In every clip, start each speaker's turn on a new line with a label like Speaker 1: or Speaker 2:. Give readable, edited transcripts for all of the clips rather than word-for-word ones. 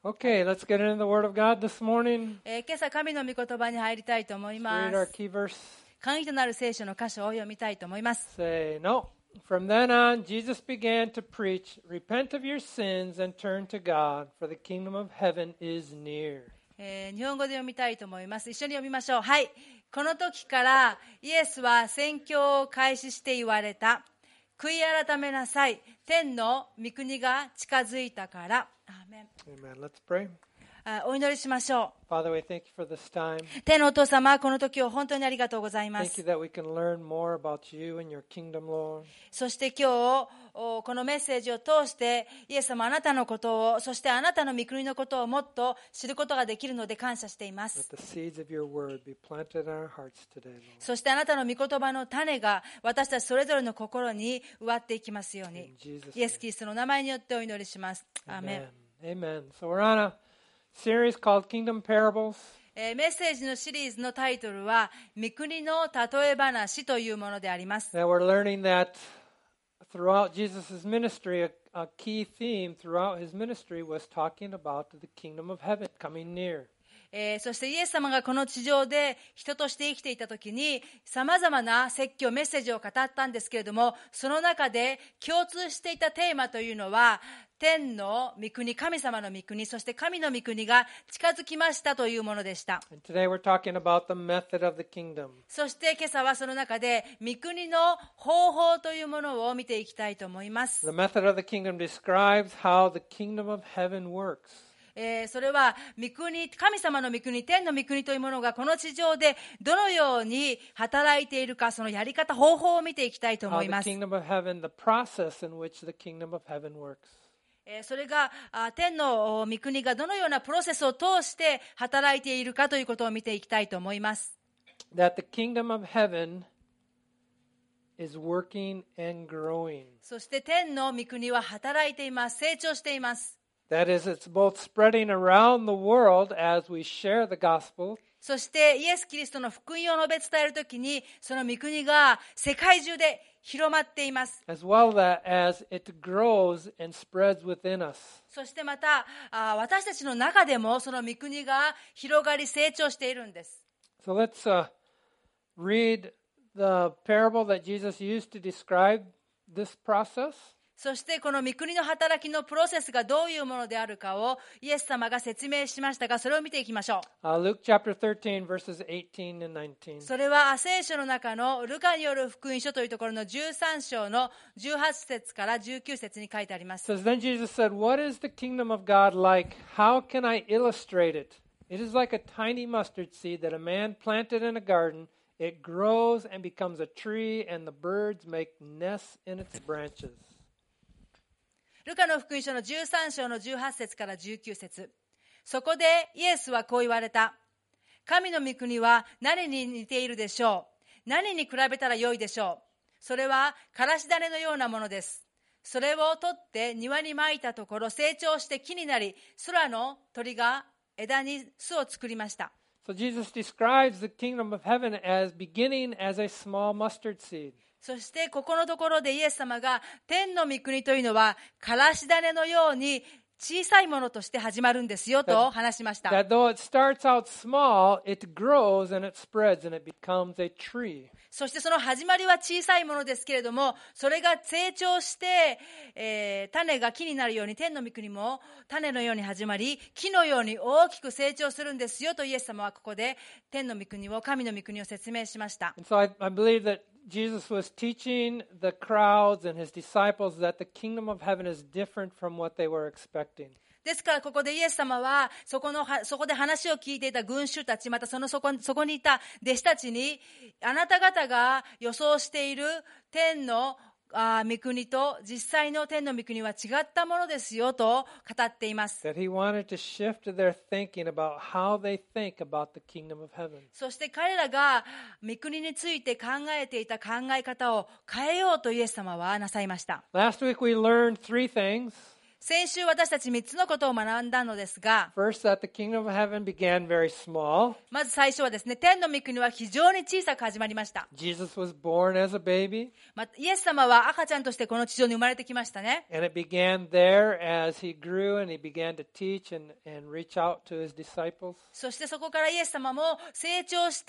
Speaker 1: Okay, let's get into the Word of God this morning.
Speaker 2: 今朝神の御言葉に入りたいと思い
Speaker 1: Let's
Speaker 2: ま
Speaker 1: read our
Speaker 2: す。
Speaker 1: key verse.
Speaker 2: 鍵となる聖書の箇所を読みたいと思います。
Speaker 1: Say, no. From then on, Jesus began to preach, repent of your sins and turn to God, for the kingdom of heaven is near.
Speaker 2: 日本語で読みたいと思います。一緒に読みましょう。はい。この時からイエスは宣教を開始して言われた。悔い改めなさい。天の御国が近づいたから。アーメン。
Speaker 1: Amen. Let's pray.
Speaker 2: お祈りしましょ
Speaker 1: Father, we thank you for this time.
Speaker 2: う。天のお父様、この時を本当にありがとうございま
Speaker 1: Thank
Speaker 2: す
Speaker 1: you。that we can learn more about you and your kingdom, Lord.
Speaker 2: そして今日、このメッセージを通して、イエス様あなたのことを、そしてあなたの御国のことをもっと知ることができるので感謝していま
Speaker 1: Let
Speaker 2: す。
Speaker 1: the seeds of your word be planted in our hearts today, Lord.
Speaker 2: そしてあなたの御言葉の種が私たちそれぞれの心に植わっていきますように
Speaker 1: In Jesus'
Speaker 2: イエス・キリストの名前によってお祈りします。アーメン。
Speaker 1: Amen. Amen. So we're on a series called Kingdom Parables.
Speaker 2: メッセージのシリーズのタイトルは御国の例え話というものであります。
Speaker 1: Now we're learning that throughout Jesus' ministry, a key theme throughout his ministry was talking about the kingdom of heaven coming near.
Speaker 2: そしてイエス様がこの地上で人として生きていた時に様々な説教メッセージを語ったんですけれども、その中で共通していたテーマというのは天の御国、神様の御国、そして神の御国が近づきましたというものでした。
Speaker 1: And today we're talking about the method of the kingdom.
Speaker 2: そして今朝はその中で御国の方法というものを見ていきたいと思います。
Speaker 1: The method of the kingdom describes how the kingdom of heaven works.
Speaker 2: それは御国、神様の御国、天の御国というものがこの地上でどのように働いているか、そのやり方、方法を見ていきたいと
Speaker 1: How
Speaker 2: 思
Speaker 1: the
Speaker 2: います。
Speaker 1: kingdom of heaven, the process in which the kingdom of heaven works.
Speaker 2: それが天の御国がどのようなプロセスを通して働いているかということを見ていきたいと思います。
Speaker 1: That the kingdom of heaven is working and growing.
Speaker 2: そして天の御国は働いています。成長しています。
Speaker 1: That is, it's both spreading around the world as we share the gospel,
Speaker 2: そしてイエス・キリストの福音を述べ伝えるときに、その御国が世界中で広まっています。
Speaker 1: as well as it grows and spreads within us.
Speaker 2: そしてまた私たちの中でもその御国が広がり成長しているんです。
Speaker 1: So let's read the parable that Jesus used to describe this process.
Speaker 2: そしてこの御国の働きのプロセスがどういうものであるかをイエス様が説明しましたが、それを見ていきましょう。
Speaker 1: Luke chapter 13, verses 18 and 19.
Speaker 2: それは聖書の中のルカによる福音書というところの13章の18節から19節に書いてありま
Speaker 1: It
Speaker 2: す。
Speaker 1: says, Then Jesus said, What is the kingdom of God like? How can I illustrate it? It is like a tiny mustard seed that a man planted in a garden. It grows and becomes a tree, and the birds make nests in its branches.
Speaker 2: ルカの福音書の13章の18節から19節。そこでイエスはこう言われた。神の御国は何に似ているでしょう。何に比べたらよいでしょう。それはからし種のようなものです。それを取って庭に撒いたところ成長して木になり、空の鳥が枝に巣を作りました。
Speaker 1: So Jesus describes the kingdom of heaven as beginning as a small mustard seed.
Speaker 2: そしてここのところでイエス様が天の御国というのはからし種のように小さいものとして始まるんですよと話しました。
Speaker 1: That though it starts out small, it grows and it spreads and it becomes a tree.
Speaker 2: そしてその始まりは小さいものですけれども、それが成長して、種が木になるように天の御国も種のように始まり、木のように大きく成長するんですよとイエス様はここで天の御国を、神の御国を説明しました。
Speaker 1: And so I believe that Jesus was teaching the crowds and his disciples that the kingdom of heaven is different from what they were expecting.
Speaker 2: ですからここでイエス様はそこで話を聞いていた群衆たち、またそこにいた弟子たちに、あなた方が予想している天の御国と実際の天の御国は違ったものですよと語っています。
Speaker 1: That he wanted to shift their thinking about how they think about the kingdom of heaven.
Speaker 2: そして彼らが御国について考えていた考え方を変えようとイエス様はなさいました。
Speaker 1: Last week we learned three things.
Speaker 2: 先週私たち3つのことを学んだのですが、
Speaker 1: First, that the kingdom of heaven began very small.
Speaker 2: まず最初はですね、天の御国は非常に小さく始まりました。
Speaker 1: Jesus was born as a baby,
Speaker 2: イエス様は赤ちゃんとしてこの地上に生まれてきましたね。
Speaker 1: and it began there as he grew and he began to teach and reach out to his disciples.
Speaker 2: そしてそこからイエス様も成長して、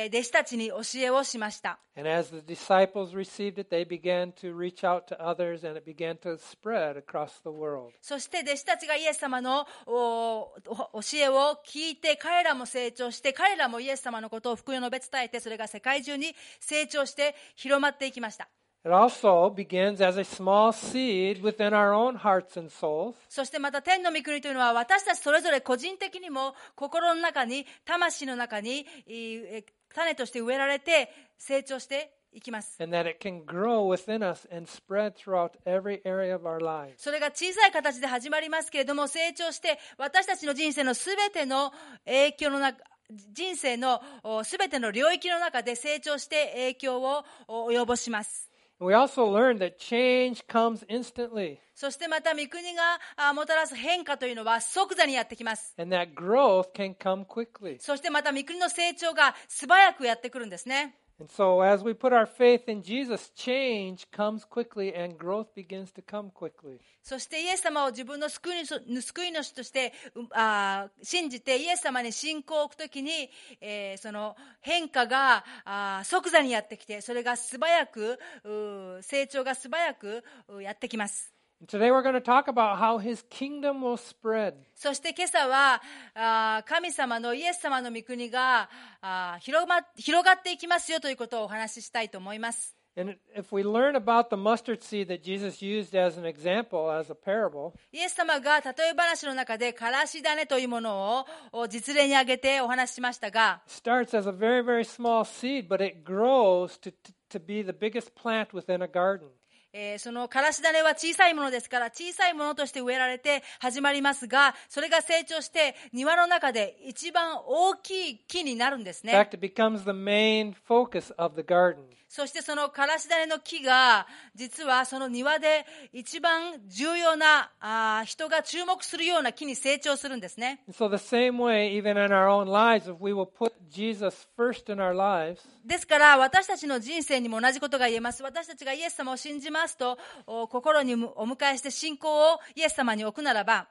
Speaker 2: 弟子たちに教えをしました。
Speaker 1: And as the disciples received it, they began to reach out to others, and it began to spread across the world.
Speaker 2: そして弟子たちがイエス様の教えを聞いて、彼らも成長して、彼らもイエス様のことを福音を述べ伝えて、それが世界中に成長して広まっていきました。
Speaker 1: It also begins as a small seed within our own hearts and souls.
Speaker 2: そしてまた天の御国というのは、私たちそれぞれ個人的にも心の中に、魂の中に種として植えられて成長していきます。
Speaker 1: And that it can grow within us and spread throughout every area of our lives.
Speaker 2: それが小さい形で始まりますけれども、成長して私たちの人生のすべての影響の中、人生のすべての領域の中で成長して影響を及ぼします。
Speaker 1: We also learned that change comes instantly,
Speaker 2: そしてまた御国がもたらす変化というのは即座にやってきます。
Speaker 1: and that growth can come quickly.
Speaker 2: そしてまた御国の成長が素早くやってくるんですね。
Speaker 1: And so as we put our faith in Jesus, change comes quickly and growth begins to come quickly.
Speaker 2: そしてイエス様を自分の救い主として信じてイエス様に信仰を置くときに、その変化が即座にやってきて、それが素早く成長が素早くやってきます。
Speaker 1: Today we're going to talk about how his kingdom will spread.
Speaker 2: そして今朝は神様のイエス様の御国が広がっていきますよということをお話ししたいと思います。
Speaker 1: And if we learn about the mustard seed that Jesus used as an example, as a parable,
Speaker 2: イエス様が例え話の中でからし種というものを実例に挙げてお話ししましたが、
Speaker 1: it starts as a very, very small seed, but it grows to be the biggest plant within a garden.
Speaker 2: そのからし種は小さいものですから、小さいものとして植えられて始まりますが、それが成長して庭の中で一番大きい木になるんですね。
Speaker 1: In fact, it becomes the main focus of the garden.
Speaker 2: そしてそのからし種の木が実はその庭で一番重要な人が注目するような木に成長するんですね。
Speaker 1: And so the same way, even in our own lives, if we will put Jesus first in our lives,
Speaker 2: ですから私たちの人生にも同じことが言えます。私たちがイエス様を信じますと心にお迎えして信仰をイエス様に置くならば、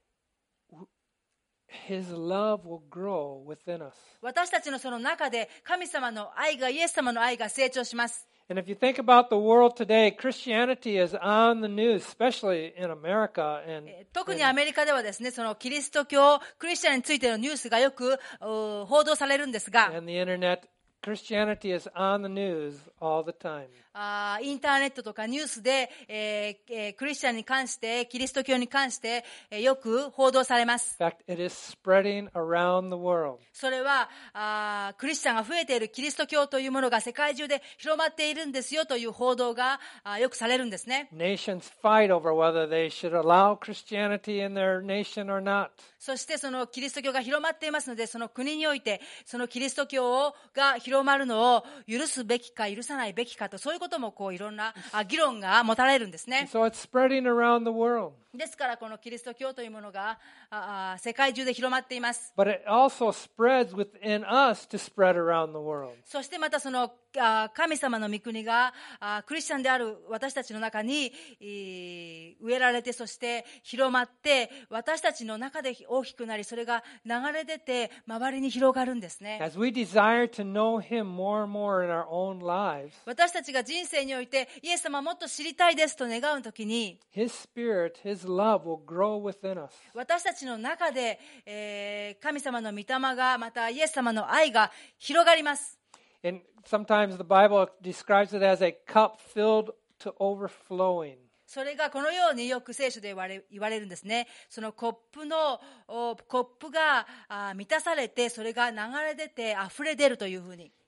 Speaker 1: his love will grow within us.
Speaker 2: 私たちのその中で神様の愛が、イエス様の愛が成長します。
Speaker 1: And if you think about the world today, Christianity is on the news, especially in America. And
Speaker 2: 特にアメリカではですね、そのキリスト教、クリスチャンについてのニュースがよく報道されるんですが、
Speaker 1: the internet, Christianity is on the news all the time.
Speaker 2: インターネットとかニュースで、クリスチャンに関して、キリスト教に関して、よく報道されます。
Speaker 1: In fact, it is spreading around the world.
Speaker 2: それはクリスチャンが増えているキリスト教というものが世界中で広まっているんですよという報道がよくされるんですね。
Speaker 1: Nations fight over whether they should allow Christianity in their nation or not.
Speaker 2: そしてそのキリスト教が広まっていますので、その国においてそのキリスト教が広まるのを許すべきか許さないべきかと、そういうこともこういろんな議論が持たれるんですね。
Speaker 1: So it's spreading around the world.
Speaker 2: ですからこのキリスト教というものが世界中で広まっています。
Speaker 1: But it also spreads within us to spread around the world.
Speaker 2: そしてまたその神様の御国がクリスチャンである私たちの中に植えられて、そして広まって私たちの中で大きくなり、それが流れ出て周りに広がるんですね。
Speaker 1: As we desire to know Him more and more in our own lives,
Speaker 2: 私たちが人生においてイエス様をもっと知りたいですと願うときに、
Speaker 1: His Spirit, His love will grow within us.
Speaker 2: 私たちの中で、神様の御霊が、またイエス様の愛が広がります。
Speaker 1: And sometimes the Bible describes it as a cup filled to overflowing.
Speaker 2: それがこのようによく聖書で言われるんですね。そのコップが満たされて、それが流れ出て溢れ出るというふうに。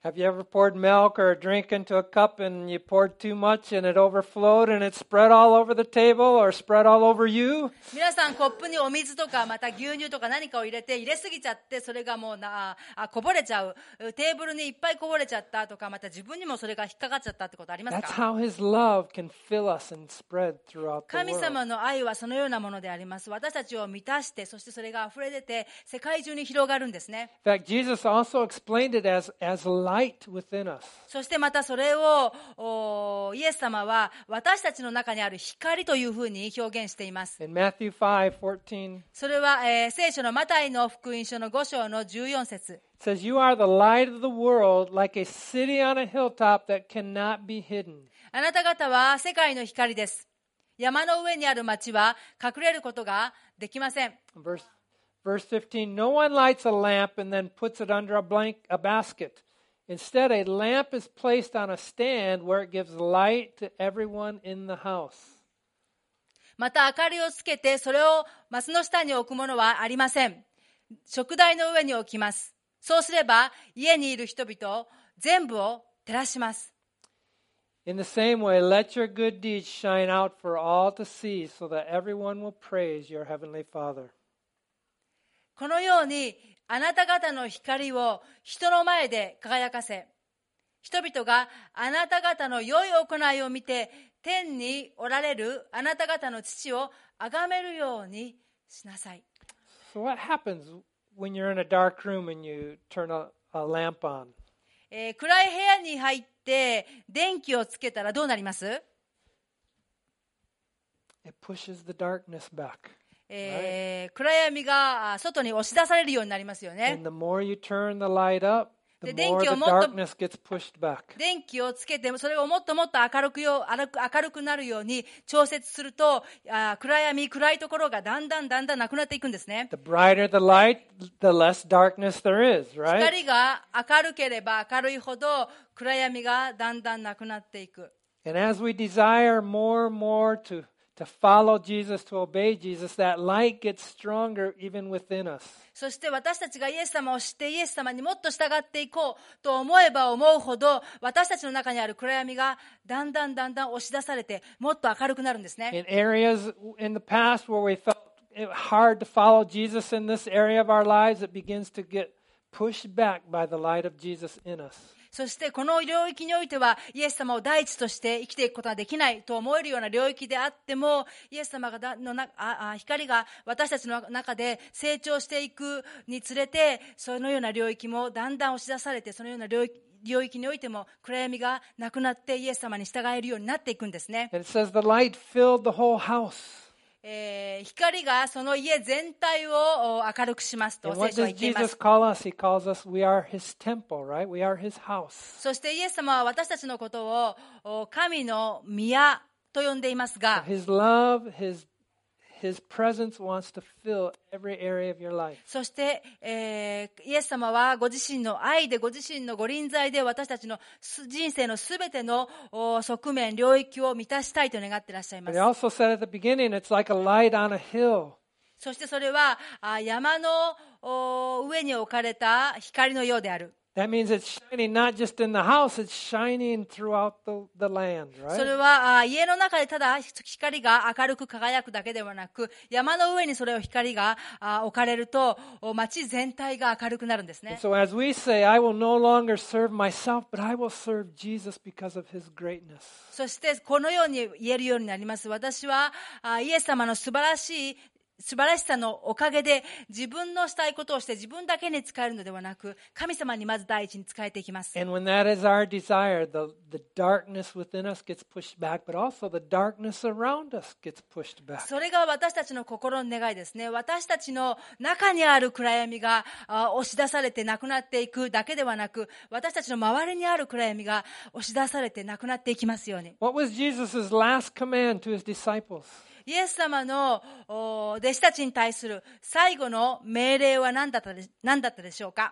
Speaker 1: Have you ever poured milk or a drink into a cup and you poured too much and it overflowed and it spread all over the table or spread all over you?
Speaker 2: 皆さんコップにお水とかまた牛乳とか何かを入れすぎちゃってそれがもうこぼれちゃう。テーブルにいっぱいこぼれちゃったとかまた自分にもそれが引っかかっちゃったってことあります
Speaker 1: That's
Speaker 2: か？
Speaker 1: how His love can fill us and spread throughout the
Speaker 2: 神
Speaker 1: world.
Speaker 2: 様の愛はそのようなものであります。私たちを満たしてそしてそれが溢れ出て世界中に広がるんですね。
Speaker 1: In fact, Jesus also explained it as light within us.
Speaker 2: そしてまたそれをイエス様は私たちの中にある光というふうに表現しています。
Speaker 1: In Matthew 5:14,
Speaker 2: それは、聖書のマタイの福音書の5章の14節。
Speaker 1: it says, "You are the light of the world, like a city on a hilltop that cannot be hidden."
Speaker 2: あなた方は世界の光です。山の上にある町は隠れることができません。
Speaker 1: Verse 15, "No one lights a lamp and then puts it under a basket. Instead, a lamp is placed on a stand where it gives light to everyone in the house."
Speaker 2: また明かりをつけてそれをマスの下に置くものはありません。食台の上に置きます。そうすれば家にいる人々全部を照らします。
Speaker 1: In the same way, let your good deeds shine out for all to see, so that everyone will praise your heavenly Father.
Speaker 2: このようにあなた方の光を人の前で輝かせ、人々があなた方の良い行いを見て天におられるあなた方の父を崇めるようにしなさい。
Speaker 1: So what happens when you're in a dark room and you turn a lamp on?
Speaker 2: 暗い部屋に入って電気をつけたらどうなります？
Speaker 1: It pushes the darkness back.
Speaker 2: 暗闇が外に押し出されるようになりますよね。
Speaker 1: And the more you turn the light up, the
Speaker 2: で、
Speaker 1: more
Speaker 2: 電気
Speaker 1: the
Speaker 2: をもっと
Speaker 1: darkness gets pushed back.
Speaker 2: 電気をつけてそれをもっともっと明るくなるように調節すると暗いところがだんだんなくなっていくんですね。
Speaker 1: The brighter the light, the less darkness there is, right?
Speaker 2: 光が明るければ明るいほど暗闇がだんだんなくなっていく。
Speaker 1: And as we desire more and more to follow Jesus, to obey Jesus, that light gets stronger even within us.
Speaker 2: そして私たちがイエス様を知ってイエス様にもっと従っていこうと思えば思うほど私たちの中にある暗闇がだんだん押し出されてもっと明るくなるんですね。
Speaker 1: In areas in the past where we felt it hard to follow Jesus in this area of our lives, it begins to get pushed back by the light of Jesus in us.
Speaker 2: そしてこの領域においてはイエス様を第一として生きていくことができないと思えるような領域であってもイエス様の光が私たちの中で成長していくにつれてそのような領域もだんだん押し出されてそのような領域においても暗闇がなくなってイエス様に従えるようになっていくんですね。
Speaker 1: And it says the light filled the whole house.
Speaker 2: 光がその家全体を明るくしますと
Speaker 1: And
Speaker 2: 聖
Speaker 1: what
Speaker 2: 書は
Speaker 1: does
Speaker 2: 言っていま
Speaker 1: Jesus
Speaker 2: す。
Speaker 1: call us? He calls us, we are His temple, right? We are His house.
Speaker 2: そしてイエス様は私たちのことを神の宮と呼んでいますが
Speaker 1: His love, His presence wants to fill every area of your life.
Speaker 2: そして、イエス様はご自身の愛でご自身のご臨在で私たちの人生のすべての側面領域を満たしたいと願っていらっしゃいま
Speaker 1: But
Speaker 2: す。
Speaker 1: He also said at the beginning, it's like a light on a hill.
Speaker 2: そしてそれは山の上に置かれた光のようである。
Speaker 1: That means it's shining not just in the house, it's shining throughout the land,
Speaker 2: それ
Speaker 1: right?
Speaker 2: は家の中でただ光が明るく輝くだけではなく山の上にそれを光が置かれると街全体が明るくなるんですね。
Speaker 1: So as we say, I will no longer serve myself, but I will serve Jesus because of His greatness.
Speaker 2: そしてこのように言えるようになります。私はイエス様の素晴らしさのおかげで自分のしたいことをして自分だけに使えるのではなく神様にまず第一に使えていきます。
Speaker 1: And when that is our desire, the darkness within us gets pushed back, but also the darkness around us gets pushed back.
Speaker 2: それが私たちの心の願いですね。私たちの中にある暗闇が押し出されてなくなっていくだけではなく私たちの周りにある暗闇が押し出されてなくなっていきますように。
Speaker 1: What was Jesus' last command to His disciples?
Speaker 2: イエス様の弟子たちに対する最後の命令は何だったでしょうか？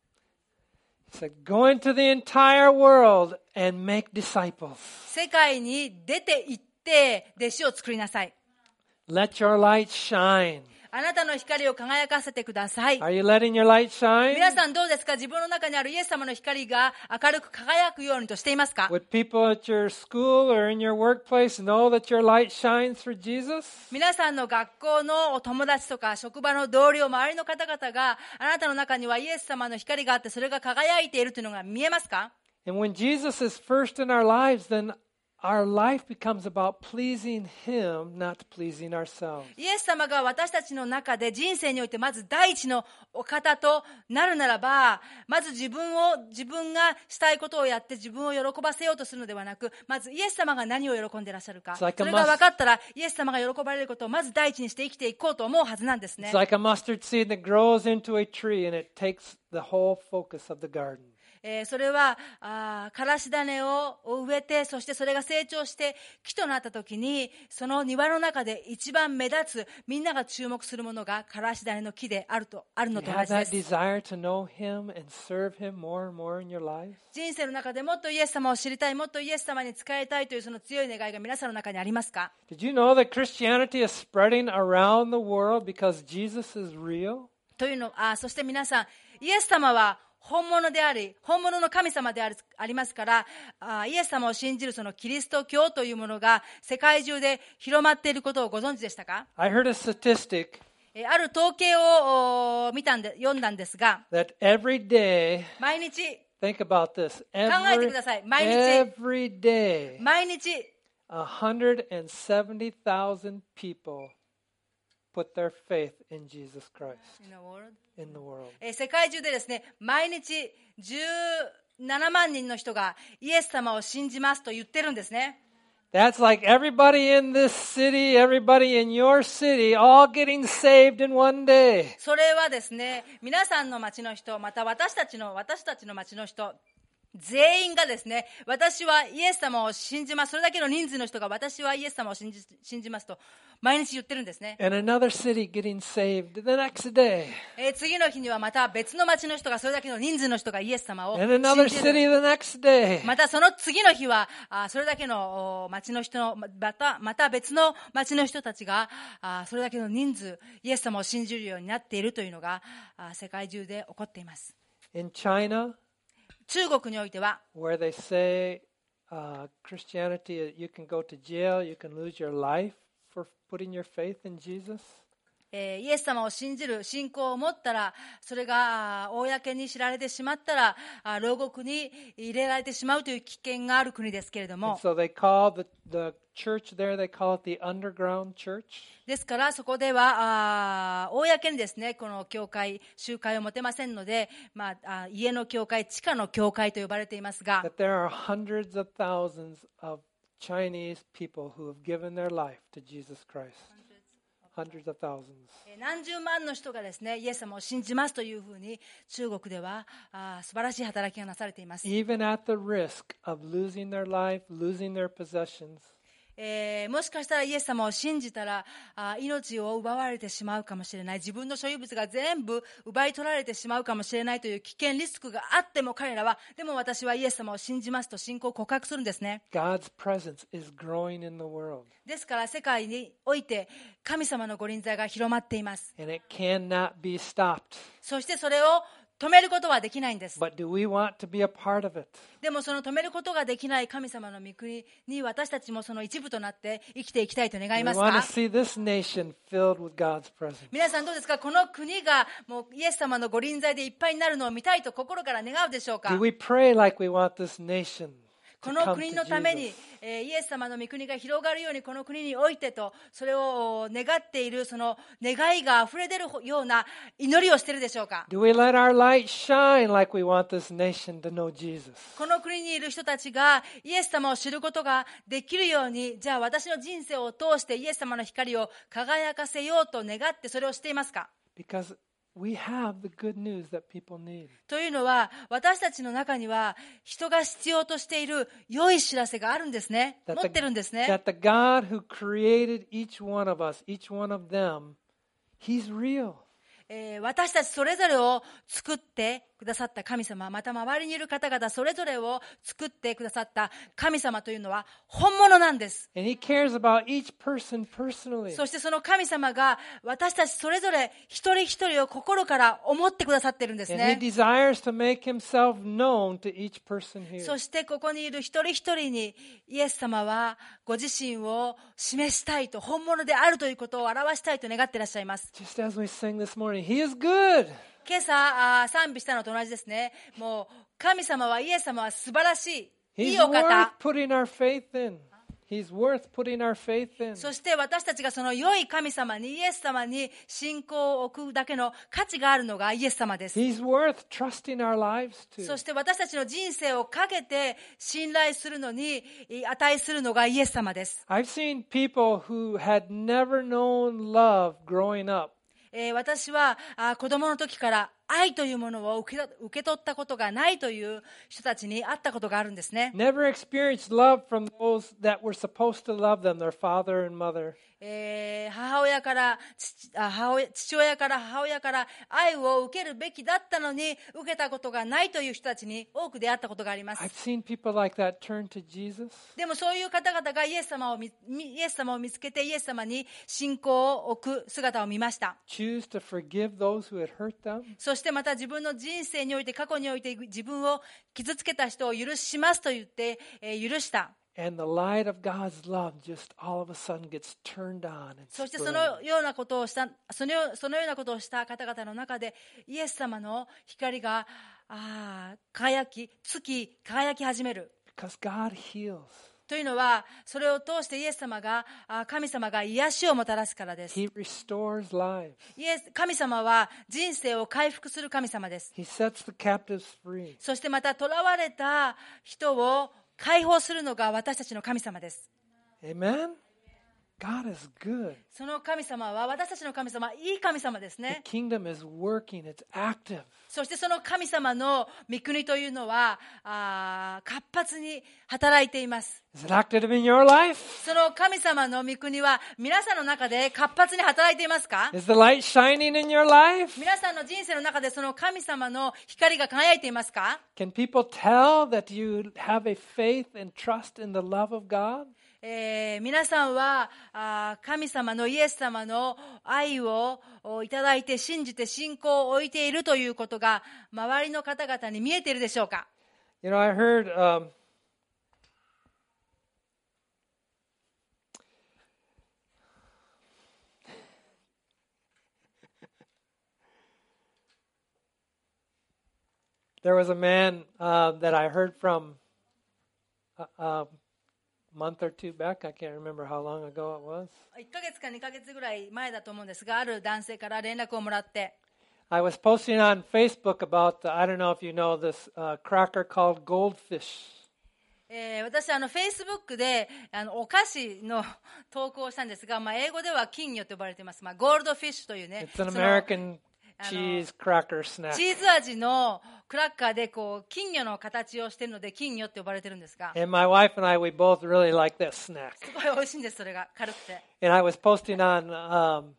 Speaker 1: He said, "Go into the entire world and make disciples.
Speaker 2: 世界に出て行って弟子を作りなさい。
Speaker 1: Let your light shine."
Speaker 2: あなたの光を輝かせてください。
Speaker 1: Are you letting your light shine?
Speaker 2: 皆さんどうですか？自分の中にあるイエス様の光が明るく輝くようにとしていますか？
Speaker 1: Would people at your school or in your workplace know that your light shines for Jesus?
Speaker 2: 皆さんの学校のお友達とか職場の同僚、周りの方々があなたの中にはイエス様の光があってそれが輝いているというのが見えますか？
Speaker 1: And when Jesus is first in our lives, then our life becomes about pleasing Him, not pleasing ourselves.
Speaker 2: イエス様が私たちの中で人生においてまず第一のお方となるならば、まず自分がしたいことをやって自分を喜ばせようとするのではなく、まずイエス様が何を喜んでいらっしゃるか、
Speaker 1: It's like
Speaker 2: そ
Speaker 1: a
Speaker 2: れが分かったらイエス様が喜ばれることをまず第一にして生きていこうと思うはずなんですね。
Speaker 1: It's like a mustard seed that grows into a tree and it takes the whole focus of the garden.
Speaker 2: それはからし種を植えて、そしてそれが成長して木となった時に、その庭の中で一番目立つ、みんなが注目するものがからし種の木であるの
Speaker 1: You
Speaker 2: と同
Speaker 1: have
Speaker 2: じで
Speaker 1: that
Speaker 2: す。
Speaker 1: desire to know Him and serve Him more and more in your life?
Speaker 2: 人生の中でもっとイエス様を知りたい、もっとイエス様に仕えたいというその強い願いが皆さんの中にありますか？
Speaker 1: Did you know that Christianity is spreading around the world because Jesus is real?
Speaker 2: というのそして皆さん、イエス様は本物であり、本物の神様でありますから、イエス様を信じるそのキリスト教というものが世界中で広まっていることをご存知でしたか？
Speaker 1: I heard a statistic
Speaker 2: ある統計を読んだんですが、
Speaker 1: that every day,
Speaker 2: 毎日
Speaker 1: think about this,
Speaker 2: 考えてください。毎日
Speaker 1: every day,
Speaker 2: 毎日
Speaker 1: 170,000 people put their faith in Jesus Christ in the world.
Speaker 2: 世界中でですね、毎日17万人の人がイエス様を信じますと言ってるんですね。
Speaker 1: That's like everybody in this city, everybody in your city, all getting saved in one day.
Speaker 2: それはですね、皆さんの町の人、また私たちの町の人、全員がですね、私はイエス様を信じます。それだけの人数の人が私はイエス様を信じますと毎日言ってるんですね。
Speaker 1: And another city getting saved the next day.
Speaker 2: 次の日にはまた別の町の人が、それだけの人数の人がイエス様を
Speaker 1: And another
Speaker 2: 信じる。
Speaker 1: city the next day.
Speaker 2: またその次の日はそれだけの町の人のまた別の町の人たちがそれだけの人数イエス様を信じるようになっているというのが世界中で起こっています。
Speaker 1: In China,
Speaker 2: 中国においては
Speaker 1: where they say Christianity, you can go to jail, you can lose your life for putting your faith in Jesus.
Speaker 2: イエス様を信じる信仰を持ったら、それが公に知られてしまったら牢獄に入れられてしまうという危険がある国ですけれど
Speaker 1: And
Speaker 2: も、
Speaker 1: so they call the church there, they call it the underground church.
Speaker 2: ですからそこでは公にですね、この教会集会を持てませんので、家の教会、地下の教会と呼ばれていますが、
Speaker 1: That there are hundreds of thousands of Chinese people who have given their life to Jesus Christ. Hundreds of thousands.
Speaker 2: 何十万の人がですね、イエス様を信じますというふうに中国では素晴らしい働きがなされています。
Speaker 1: Even at the risk of losing their life, losing their possessions.
Speaker 2: もしかしたらイエス様を信じたら命を奪われてしまうかもしれない、自分の所有物が全部奪い取られてしまうかもしれないという危険リスクがあっても、彼らはでも私はイエス様を信じますと信仰を告白するんですね。
Speaker 1: God's presence is growing in the world.
Speaker 2: ですから世界において神様のご臨在が広まっています。
Speaker 1: And it cannot be stopped.
Speaker 2: そしてそれを止めることはできないんです。
Speaker 1: But do we want to be a part of it?
Speaker 2: でもその止めることができない神様の御国に私たちもその一部となって生きていきたいと願い
Speaker 1: We
Speaker 2: ます
Speaker 1: want to
Speaker 2: か？
Speaker 1: see this nation filled with God's presence.
Speaker 2: 皆さんどうですか？この国がもうイエス様のご臨在でいっぱいになるのを見たいと心から願うでしょうか？
Speaker 1: Do we pray like we want this nation
Speaker 2: こ
Speaker 1: to
Speaker 2: の
Speaker 1: come
Speaker 2: 国
Speaker 1: to
Speaker 2: のために、
Speaker 1: Jesus?
Speaker 2: イエス様の御国が広がるようにこの国においてと、それを願っているその願いが溢れ出るような祈りをしているでしょうか？
Speaker 1: Do we let our light shine like we want this nation to know Jesus?
Speaker 2: この国にいる人たちがイエス様を知ることができるように、じゃあ私の人生を通してイエス様の光を輝かせようと願ってそれをしていますか？
Speaker 1: Because we have the good news that people need.
Speaker 2: というのは、私たちの中には人が必要としている良い知らせがあるんですね。持ってるんですね。
Speaker 1: That the God who created each one of us, each one of them, He's real.
Speaker 2: 私たちそれぞれを作ってくださった神様、また周りにいる方々それぞれを作ってくださった神様というのは本物なんです。
Speaker 1: And He cares about each person personally.
Speaker 2: そしてその神様が私たちそれぞれ一人一人を心から思ってくださっているんです
Speaker 1: And He
Speaker 2: ね。
Speaker 1: desires to make Himself known to each person here.
Speaker 2: そしてここにいる一人一人にイエス様はご自身を示したいと、本物であるということを表したいと願っていらっしゃいます。
Speaker 1: Just as we sang this morning, He is good.
Speaker 2: 今朝賛美したのと同じですね。もう神様は、イエス様は素晴らしい、い
Speaker 1: He's
Speaker 2: いお方。
Speaker 1: worth putting our faith in. He's worth putting our faith in.
Speaker 2: そして私たちがその良い神様に、イエス様に信仰を置くだけの価値があるのがイエス様です。
Speaker 1: He's worth trusting our lives
Speaker 2: そ
Speaker 1: to.
Speaker 2: して私たちの人生をかけて信頼するのに値するのがイエス様です。
Speaker 1: I've seen people who had never known love growing up.
Speaker 2: 私は子供の時から愛というものを受け取ったことがないという人たちに会ったことがあるんですね。
Speaker 1: Never experienced love from those that were supposed to love them, their father and mother.
Speaker 2: 父親から母親から愛を受けるべきだったのに受けたことがないという人たちに多く出会ったことがあります。
Speaker 1: I've seen people like that turn to Jesus.
Speaker 2: でもそういう方々がイエス様を見つけてイエス様に信仰を置く姿を見ました。
Speaker 1: Choose to forgive those who had hurt them.
Speaker 2: そしてまた自分の人生において、過去において自分を傷つけた人を許しますと言って、許した。
Speaker 1: And the light of God's love just all of a sudden gets turned on.
Speaker 2: そしてそのようなことをした方々の中でイエス様の光が輝き始める。
Speaker 1: Because God heals.
Speaker 2: というのは、それを通してイエス様が、神様が癒しをもたらすからです。
Speaker 1: He restores lives.
Speaker 2: 神様は人生を回復する神様です。
Speaker 1: He sets the captives free.
Speaker 2: そしてまた囚われた人を解放するのが私たちの神様です。
Speaker 1: Amen? God is good.
Speaker 2: その神様は、私たちの神様、いい神様ですね。
Speaker 1: The kingdom is working. It's active.
Speaker 2: そしてその神様の御国というのは活発に働いています。
Speaker 1: Is it active in your life?
Speaker 2: その神様の御国は皆さんの中で活発に働いていますか？
Speaker 1: Is the light shining in your life?
Speaker 2: 皆さんの人生の中でその神様の光が輝いていますか？
Speaker 1: Can people tell that you have a faith and trust in the love of God?
Speaker 2: 皆さんは神様の、イエス様の愛をいただいて信じて信仰を置いているということが周りの方々に見えているでしょうか？
Speaker 1: You know, I heard there was a man that I heard from a month or two back. I can't remember how long ago it was.
Speaker 2: 1ヶ月か2ヶ月ぐらい前だと思うんですが、ある男性から連絡をもらって、
Speaker 1: I was posting on Facebook about I don't know if you know this cracker called Goldfish.
Speaker 2: 私Facebook でお菓子の投稿をしたんですが、英語では金魚と呼ばれています。ゴールドフィッシュというね、
Speaker 1: It's an American cheese cracker snack.
Speaker 2: チーズ味のクラッカーで金魚の形をしているので金魚って呼ばれてるんですが、
Speaker 1: And my wife and I, we both really like this snack.
Speaker 2: すごい美味しいんです。それが軽くて。
Speaker 1: And I was posting on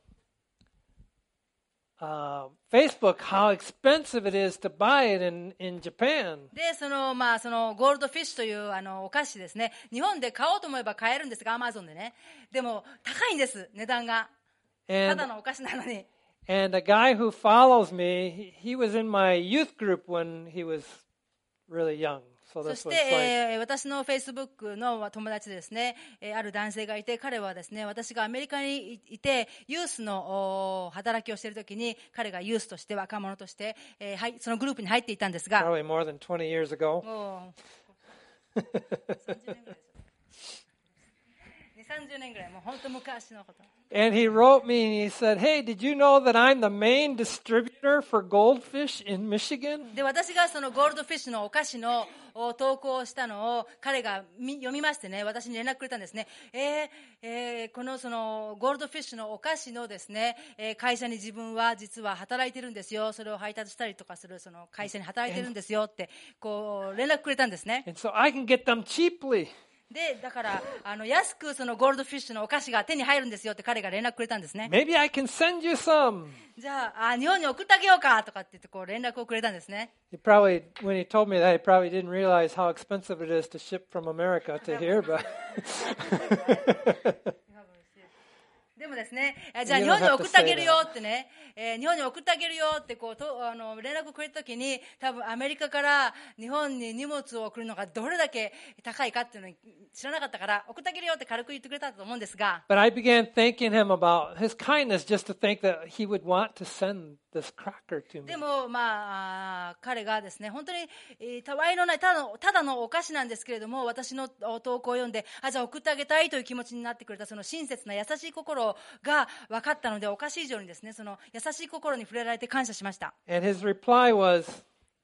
Speaker 1: Facebook how expensive it is to buy it in Japan.
Speaker 2: で、そのゴールドフィッシュというお菓子ですね。日本で買おうと思えば買えるんですが、Amazon でね。でも高いんです、値段が。ただ
Speaker 1: And
Speaker 2: のお菓子なのに。
Speaker 1: and a guy who follows me, he was in my youth group when he was really young. So
Speaker 2: そ
Speaker 1: this
Speaker 2: し
Speaker 1: was like
Speaker 2: て、私の Facebook の友達ですね、ある男性がいて、彼はですね、私がアメリカにいて、ユースの働きをしているときに、彼がユースとして、若者として、そのグループに入っていたんですが、
Speaker 1: probably more than 20 years ago.
Speaker 2: もう30年ぐらいでしょ。30年ぐらい、もう本当昔のこと。
Speaker 1: And he wrote me and he said, "Hey, did you know that I'm the main distributor for Goldfish in Michigan?"
Speaker 2: で、私がそのゴールドフィッシュのお菓子の投稿をしたのを彼が読みましてね、私に連絡くれたんですね。このそのゴールドフィッシュのお菓子のですね、会社に自分は実は働いてるんですよ。それを配達したりとかするその会社に働いてるんですよって連絡くれたんですね。
Speaker 1: And so I can get them cheaply.
Speaker 2: で、だから、安くそのゴールドフィッシュのお菓子が手に入るんですよって彼が連絡くれたんですね。
Speaker 1: Maybe I can send you some.
Speaker 2: じゃあ、日本に送ってあげようかとかって言ってこう連絡をくれたんですね。
Speaker 1: He probably, when he told me that, he probably didn't realize how expensive it is to ship from America to here, but
Speaker 2: でもですね、じゃあ日本に送ってあげるよってね、日本に送ってあげるよってこう連絡をくれたときに、多分アメリカから日本に荷物を送るのがどれだけ高いかっていうのを知らなかったから、送ってあげるよって軽く言ってくれたと思うんですが。
Speaker 1: But I began thanking him about his kindness just to think that he would want to send this cracker to me.
Speaker 2: でも、彼がですね、本当に、たわいのないただのお菓子なんですけれども、私の投稿を読んで、じゃあ送ってあげたいという気持ちになってくれた、その親切な優しい心が分かったので、お菓子以上にですね、その優しい心に触れられて感謝しました。
Speaker 1: And his reply was,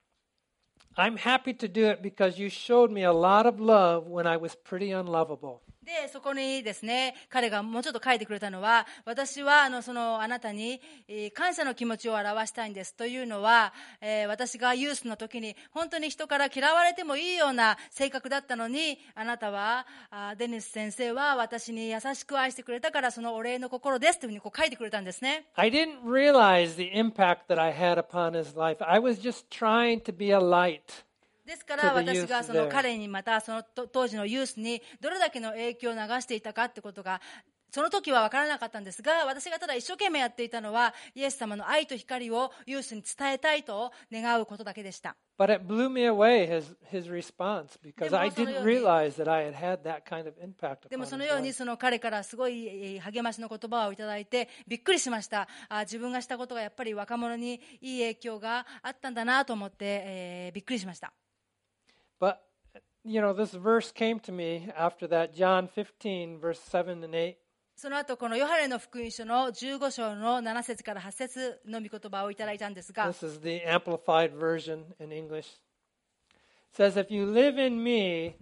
Speaker 1: I'm happy to do it because you showed me a lot of love when I was pretty unlovable.
Speaker 2: で、そこにですね、彼がもうちょっと書いてくれたのは、私はあなたに、感謝の気持ちを表したいんです。というのは、私がユースの時に本当に人から嫌われてもいいような性格だったのに、あなたは、デニス先生は私に優しく愛してくれたから、そのお礼の心ですというふうにこう書いてくれたんですね。
Speaker 1: I didn't realize the impact that I had upon his life. I was just trying to be a light.
Speaker 2: ですから私がその彼にまたその当時のユースにどれだけの影響を流していたかってことがその時は分からなかったんですが、私がただ一生懸命やっていたのはイエス様の愛と光をユースに伝えたいと願うことだけでした。
Speaker 1: But it blew me away, his response, because I didn't realize that I had had that kind of impact
Speaker 2: で
Speaker 1: upon
Speaker 2: も
Speaker 1: his
Speaker 2: そのように
Speaker 1: life.
Speaker 2: その彼からすごい励ましの言葉をいただいてびっくりしました。自分がしたことがやっぱり若者にいい影響があったんだなと思って、びっくりしました。
Speaker 1: But, this verse came to me after that, John 15, verse 7 and 8.
Speaker 2: その後このヨハネの福音書の15章の7節から8節の御言葉をいただいたんですが、
Speaker 1: This is the amplified version in English. It says, if you live in me,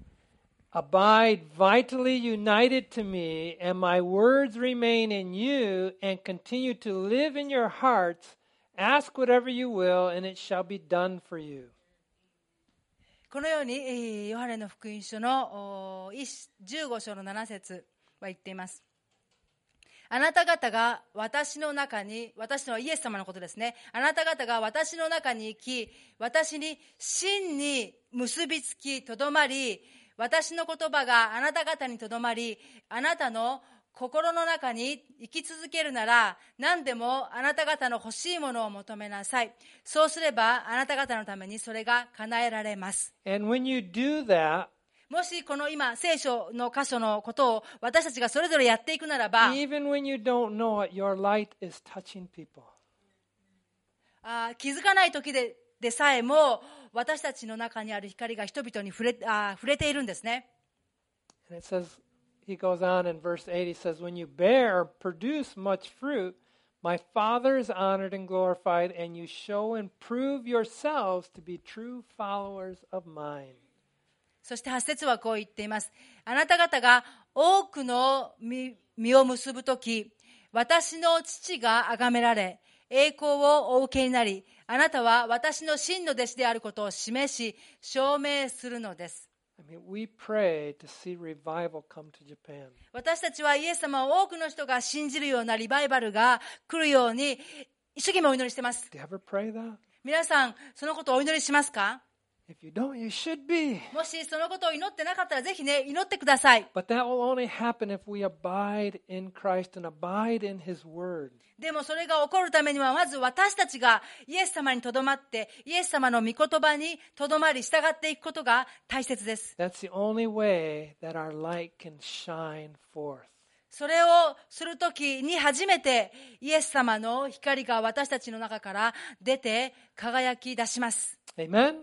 Speaker 1: abide vitally united to me, and my words remain in you, and continue to live in your hearts, ask whatever you will, and it shall be done for you.
Speaker 2: このようにヨハネの福音書の15章の7節は言っています。あなた方が私の中に、私のイエス様のことですね。あなた方が私の中に生き、私に真に結びつきとどまり、私の言葉があなた方にとどまり、あなたの心の中に生き続けるなら、何でもあなた方の欲しいものを求めなさい。そうすればあなた方のためにそれが叶えられます。
Speaker 1: And when you do that,
Speaker 2: もしこの今聖書の箇所のことを私たちがそれぞれやっていくならば、
Speaker 1: even when you don't know it, your light is touching people.
Speaker 2: 気づかない時でさえも私たちの中にある光が人々に触れているんですね。
Speaker 1: And it says, he goes on in verse 8, he says, when you bear or produce much fruit, my Father is honored and glorified, and you show and prove yourselves to be true followers of mine.
Speaker 2: そして8節はこう言っています。あなた方が多くの実を結ぶとき、私の父が崇められ、栄光をお受けになり、あなたは私の真の弟子であることを示し、証明するのです。
Speaker 1: We pray to see revival come to Japan.
Speaker 2: 私たちはイエス様を多くの人が信じるようなリバイバルが来るように一生懸命お祈りしています。
Speaker 1: Do you ever pray that?
Speaker 2: 皆さん、そのことをお祈りしますか？
Speaker 1: If you don't, you should be.
Speaker 2: もしそのことを祈ってなかったらぜひね、祈ってください。
Speaker 1: But that will only happen if we abide in Christ and abide in His Word.
Speaker 2: でもそれが起こるためにはまず私たちがイエス様にとどまってイエス様の御言葉にとどまり従っていくことが大切です。
Speaker 1: That's the only way that our light can shine forth.
Speaker 2: それをするときに初めてイエス様の光が私たちの中から出て輝き出します。
Speaker 1: Amen?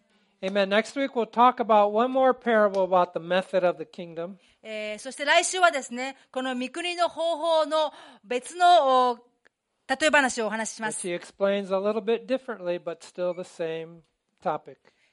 Speaker 1: Amen. Next week we'll talk about one more parable about the method of the kingdom.
Speaker 2: そして来週はですね、この御国の方法の別の例え話をお話ししま
Speaker 1: Which
Speaker 2: す。
Speaker 1: he explains a little bit differently, but still the same topic.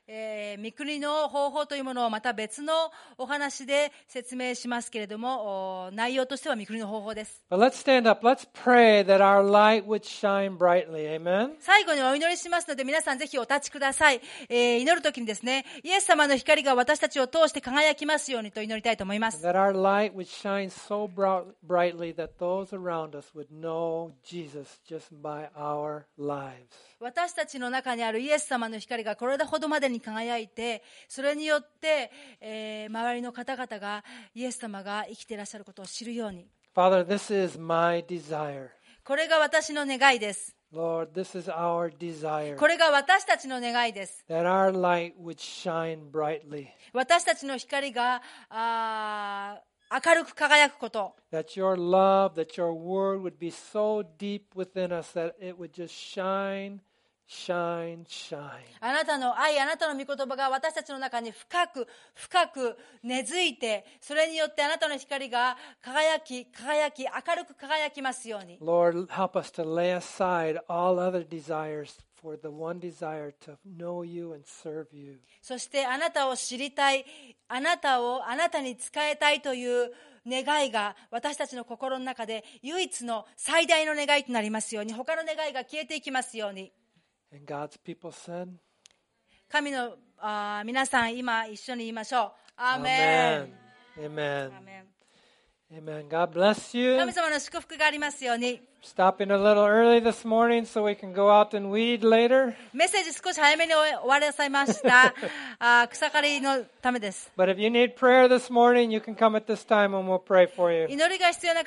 Speaker 2: 御国の方法というものをまた別のお話で説明しますけれども、内容としては御国の方法です。
Speaker 1: But let's stand up. Let's pray that our light would shine brightly. Amen.
Speaker 2: 最後にお祈りしますので、皆さんぜひお立ちください。祈るときにですね、イエス様の光が私たちを通して輝きますようにと祈りたいと思います。
Speaker 1: That our light would shine so brightly that those around us would know Jesus just by our lives.
Speaker 2: 私たちの中にあるイエス様の光がこれほどまでに輝いて、それによって、周りの方々がイエス様が生きていらっしゃることを知るように。
Speaker 1: Father, this is my desire.
Speaker 2: これが私の願いです。
Speaker 1: Lord, this is our desire.
Speaker 2: これが私たちの願いです。
Speaker 1: That our light would shine brightly.
Speaker 2: 私たちの光が明るく輝くこと。
Speaker 1: That your love, that your word would be so deep within us that it would just shine, shine, shine.
Speaker 2: あなたの愛、あなたの御言葉が私たちの中に深く深く根付いて、それによってあなたの光が輝き、明るく輝きますように。
Speaker 1: Lord, help us to lay aside all other desires for the one desire to know you and serve you.
Speaker 2: そしてあなたを知りたい、あなたに仕えたいという願いが私たちの心の中で唯一の最大の願いとなりますように、他の願いが消えていきますように。
Speaker 1: And God's people said,
Speaker 2: 神の皆さん、今一緒に言いましょう。アーメン。
Speaker 1: Amen.
Speaker 2: アーメン。
Speaker 1: Amen. God bless you.
Speaker 2: 神様の祝福がありますように。
Speaker 1: Stopping a little early this morning so we can go out and weed later.
Speaker 2: メッセージ少し早めに終わらせました草刈りのためです。
Speaker 1: But if you need prayer this morning, you can come at this time and we'll pray for you.
Speaker 2: 祈りが必要な